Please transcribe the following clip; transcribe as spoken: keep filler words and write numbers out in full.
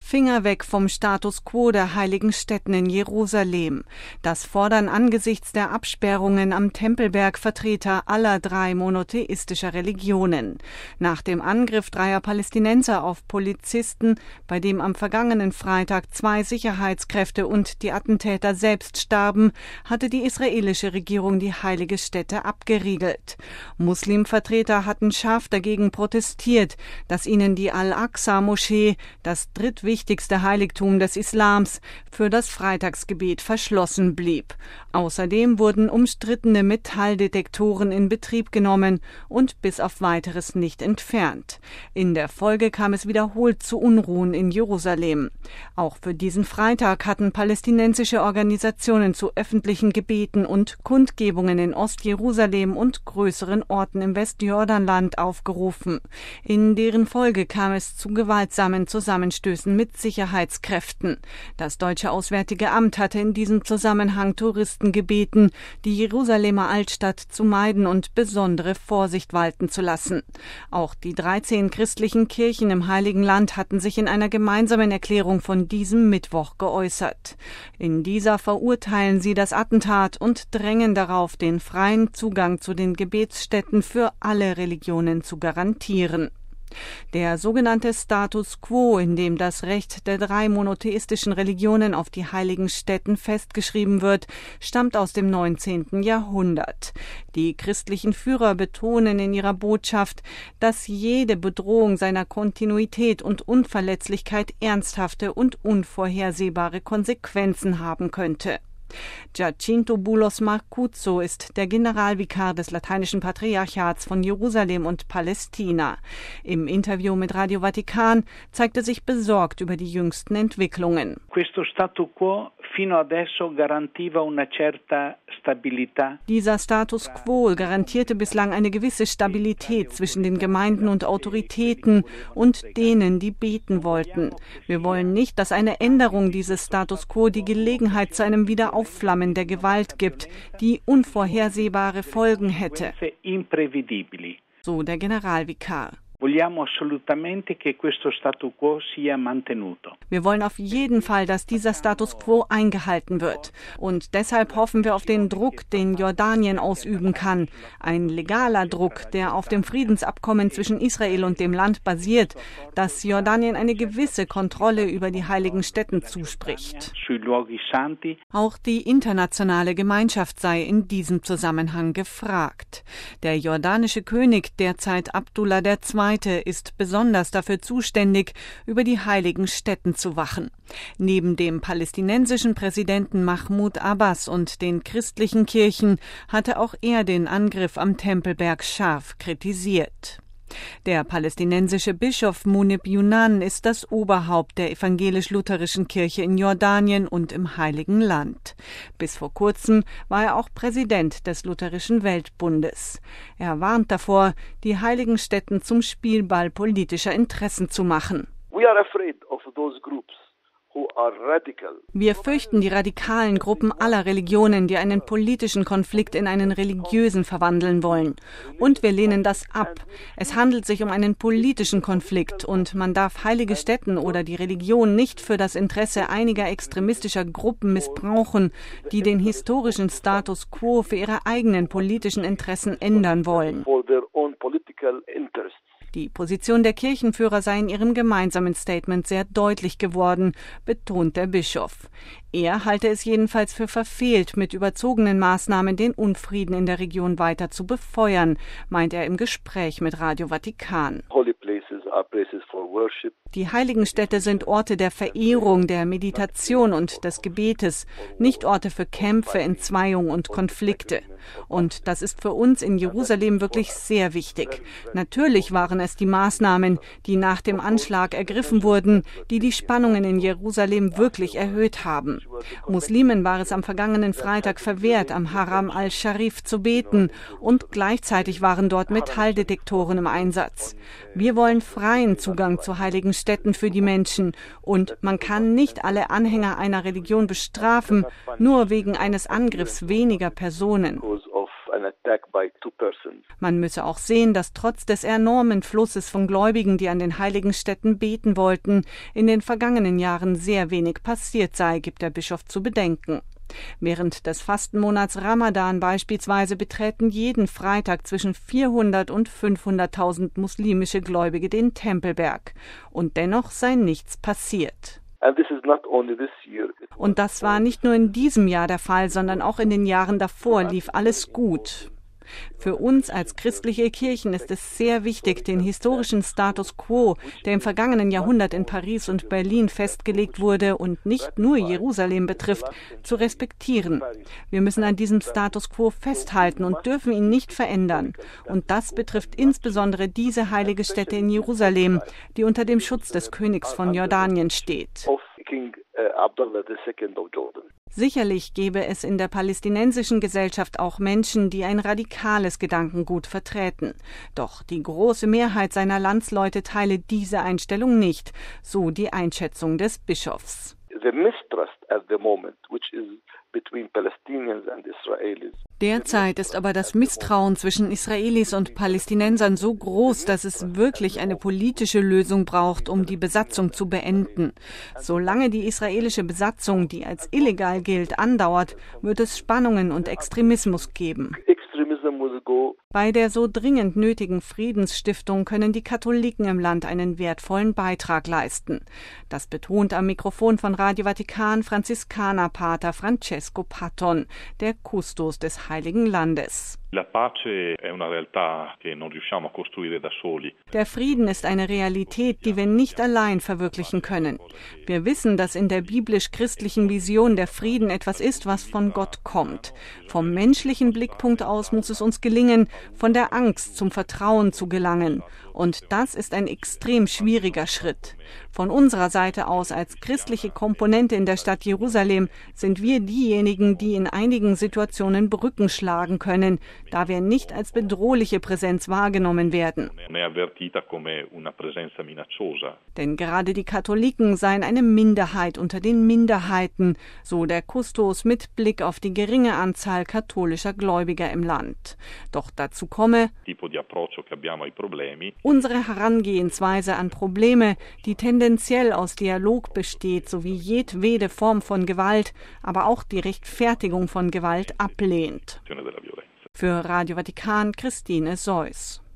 Finger weg vom Status quo der heiligen Stätten in Jerusalem. Das fordern angesichts der Absperrungen am Tempelberg Vertreter aller drei monotheistischer Religionen. Nach dem Angriff dreier Palästinenser auf Polizisten, bei dem am vergangenen Freitag zwei Sicherheitskräfte und die Attentäter selbst starben, hatte die israelische Regierung die heilige Stätte abgeriegelt. Muslimvertreter hatten scharf dagegen protestiert, dass ihnen die Al-Aqsa-Moschee, das drittwichtigste wichtigste Heiligtum des Islams, für das Freitagsgebet verschlossen blieb. Außerdem wurden umstrittene Metalldetektoren in Betrieb genommen und bis auf Weiteres nicht entfernt. In der Folge kam es wiederholt zu Unruhen in Jerusalem. Auch für diesen Freitag hatten palästinensische Organisationen zu öffentlichen Gebeten und Kundgebungen in Ostjerusalem und größeren Orten im Westjordanland aufgerufen. In deren Folge kam es zu gewaltsamen Zusammenstößen mit Sicherheitskräften. Das deutsche Auswärtige Amt hatte in diesem Zusammenhang Touristen gebeten, die Jerusalemer Altstadt zu meiden und besondere Vorsicht walten zu lassen. Auch die dreizehn christlichen Kirchen im Heiligen Land hatten sich in einer gemeinsamen Erklärung von diesem Mittwoch geäußert. In dieser verurteilen sie das Attentat und drängen darauf, den freien Zugang zu den Gebetsstätten für alle Religionen zu garantieren. Der sogenannte Status quo, in dem das Recht der drei monotheistischen Religionen auf die heiligen Stätten festgeschrieben wird, stammt aus dem neunzehnten Jahrhundert. Die christlichen Führer betonen in ihrer Botschaft, dass jede Bedrohung seiner Kontinuität und Unverletzlichkeit ernsthafte und unvorhersehbare Konsequenzen haben könnte. Giacinto Boulos Marcuzzo ist der Generalvikar des Lateinischen Patriarchats von Jerusalem und Palästina. Im Interview mit Radio Vatikan zeigt er sich besorgt über die jüngsten Entwicklungen. Questo status quo fino adesso garantiva una certa stabilità. Dieser Status quo garantierte bislang eine gewisse Stabilität zwischen den Gemeinden und Autoritäten und denen, die beten wollten. Wir wollen nicht, dass eine Änderung dieses Status quo die Gelegenheit zu einem Wiederaufflammen der Gewalt gibt, die unvorhersehbare Folgen hätte. So der Generalvikar. Vogliamo assolutamente che questo status quo sia mantenuto. Wir wollen auf jeden Fall, dass dieser Status quo eingehalten wird. Und deshalb hoffen wir auf den Druck, den Jordanien ausüben kann. Ein legaler Druck, der auf dem Friedensabkommen zwischen Israel und dem Land basiert, das Jordanien eine gewisse Kontrolle über die heiligen Stätten zuspricht. Auch die internationale Gemeinschaft sei in diesem Zusammenhang gefragt. Der jordanische König, derzeit Abdullah der Zweite, ist besonders dafür zuständig, über die heiligen Stätten zu wachen. Neben dem palästinensischen Präsidenten Mahmoud Abbas und den christlichen Kirchen hatte auch er den Angriff am Tempelberg scharf kritisiert. Der palästinensische Bischof Munib Yunan ist das Oberhaupt der evangelisch-lutherischen Kirche in Jordanien und im Heiligen Land. Bis vor kurzem war er auch Präsident des Lutherischen Weltbundes. Er warnt davor, die heiligen Stätten zum Spielball politischer Interessen zu machen. We are afraid of those groups. Wir fürchten die radikalen Gruppen aller Religionen, die einen politischen Konflikt in einen religiösen verwandeln wollen. Und wir lehnen das ab. Es handelt sich um einen politischen Konflikt und man darf heilige Stätten oder die Religion nicht für das Interesse einiger extremistischer Gruppen missbrauchen, die den historischen Status quo für ihre eigenen politischen Interessen ändern wollen. Die Position der Kirchenführer sei in ihrem gemeinsamen Statement sehr deutlich geworden, betont der Bischof. Er halte es jedenfalls für verfehlt, mit überzogenen Maßnahmen den Unfrieden in der Region weiter zu befeuern, meint er im Gespräch mit Radio Vatikan. Die heiligen Städte sind Orte der Verehrung, der Meditation und des Gebetes, nicht Orte für Kämpfe, Entzweiung und Konflikte. Und das ist für uns in Jerusalem wirklich sehr wichtig. Natürlich waren es die Maßnahmen, die nach dem Anschlag ergriffen wurden, die die Spannungen in Jerusalem wirklich erhöht haben. Muslimen war es am vergangenen Freitag verwehrt, am Haram al-Sharif zu beten und gleichzeitig waren dort Metalldetektoren im Einsatz. Wir wollen freien Zugang zu heiligen Stätten für die Menschen und man kann nicht alle Anhänger einer Religion bestrafen, nur wegen eines Angriffs weniger Personen. an attack by two persons. Man müsse auch sehen, dass trotz des enormen Flusses von Gläubigen, die an den heiligen Stätten beten wollten, in den vergangenen Jahren sehr wenig passiert sei, gibt der Bischof zu bedenken. Während des Fastenmonats Ramadan beispielsweise beträten jeden Freitag zwischen vierhundert und fünfhunderttausend muslimische Gläubige den Tempelberg. Und dennoch sei nichts passiert. Und das war nicht nur in diesem Jahr der Fall, sondern auch in den Jahren davor lief alles gut. Für uns als christliche Kirchen ist es sehr wichtig, den historischen Status quo, der im vergangenen Jahrhundert in Paris und Berlin festgelegt wurde und nicht nur Jerusalem betrifft, zu respektieren. Wir müssen an diesem Status quo festhalten und dürfen ihn nicht verändern. Und das betrifft insbesondere diese heilige Stätte in Jerusalem, die unter dem Schutz des Königs von Jordanien steht. Sicherlich gäbe es in der palästinensischen Gesellschaft auch Menschen, die ein radikales Gedankengut vertreten. Doch die große Mehrheit seiner Landsleute teile diese Einstellung nicht, so die Einschätzung des Bischofs. The mistrust at the moment, which is between Palestinians and Israelis. Derzeit ist aber das Misstrauen zwischen Israelis und Palästinensern so groß, dass es wirklich eine politische Lösung braucht, um die Besatzung zu beenden. Solange die israelische Besatzung, die als illegal gilt, andauert, wird es Spannungen und Extremismus geben. Bei der so dringend nötigen Friedensstiftung können die Katholiken im Land einen wertvollen Beitrag leisten. Das betont am Mikrofon von Radio Vatikan Franziskanerpater Francesco Patton, der Kustos des Heiligen Landes. Der Frieden ist eine Realität, die wir nicht allein verwirklichen können. Wir wissen, dass in der biblisch-christlichen Vision der Frieden etwas ist, was von Gott kommt. Vom menschlichen Blickpunkt aus muss es uns gelingen, von der Angst zum Vertrauen zu gelangen. Und das ist ein extrem schwieriger Schritt. Von unserer Seite aus als christliche Komponente in der Stadt Jerusalem sind wir diejenigen, die in einigen Situationen Brücken schlagen können, da wir nicht als bedrohliche Präsenz wahrgenommen werden. Denn gerade die Katholiken seien eine Minderheit unter den Minderheiten, so der Kustos mit Blick auf die geringe Anzahl katholischer Gläubiger im Land. Doch dazu komme unsere Herangehensweise an Probleme, die tendenziell aus Dialog besteht, sowie jedwede Form von Gewalt, aber auch die Rechtfertigung von Gewalt ablehnt. Für Radio Vatikan Christine Seuss.